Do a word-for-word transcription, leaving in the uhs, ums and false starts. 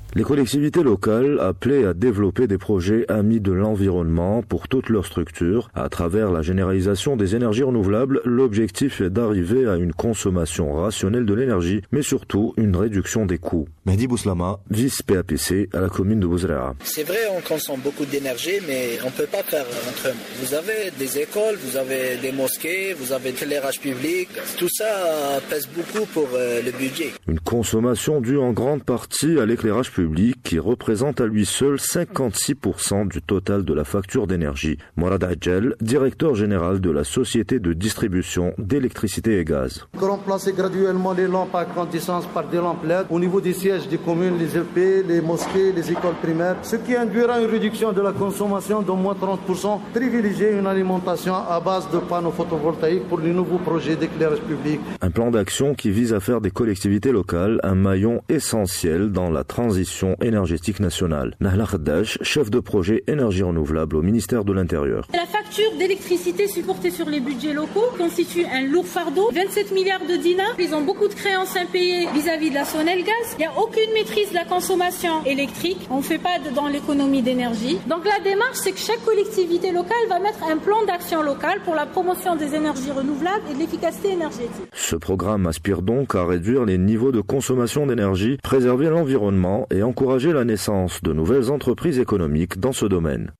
Les collectivités locales appelées à développer des projets amis de l'environnement pour toutes leurs structures. À travers la généralisation des énergies renouvelables, l'objectif est d'arriver à une consommation rationnelle de l'énergie, mais surtout une réduction des coûts. Mehdi Bouslama, vice-P A P C à la commune de Bouzrea. C'est vrai, on consomme beaucoup d'énergie, mais on ne peut pas faire entre nous. Vous avez des écoles, vous avez des mosquées, vous avez l'éclairage public. Tout ça pèse beaucoup pour euh, le budget. Une consommation due en grande partie à l'éclairage public qui représente à lui seul cinquante-six pour cent du total de la facture d'énergie. Mourad Adjel, directeur général de la société de distribution d'électricité et gaz. Remplacer graduellement les lampes à grande distance par des lampes L E D au niveau des sièges des communes, les E P, les mosquées, les écoles primaires, ce qui induira une réduction de la consommation d'au moins trente pour cent. Privilégier une alimentation à base de panneaux photovoltaïques pour les nouveaux projets d'éclairage public. Un plan d'action qui vise à faire des collectivités locales un maillon essentiel dans la transition énergétique nationale. Nahla Khaddash, chef de projet énergie renouvelable au ministère de l'Intérieur. La facture d'électricité supportée sur les budgets locaux constitue un lourd fardeau. vingt-sept milliards de dinars. Ils ont beaucoup de créances impayées vis-à-vis de la Sonelgaz. Il n'y a aucune maîtrise de la consommation électrique. On ne fait pas de, dans l'économie d'énergie. Donc la démarche, c'est que chaque collectivité locale va mettre un plan d'action local pour la promotion des énergies renouvelables et de l'efficacité énergétique. Ce programme aspire donc à réduire les niveaux de consommation d'énergie, préserver l'environnement et encourager la naissance de nouvelles entreprises économiques dans ce domaine.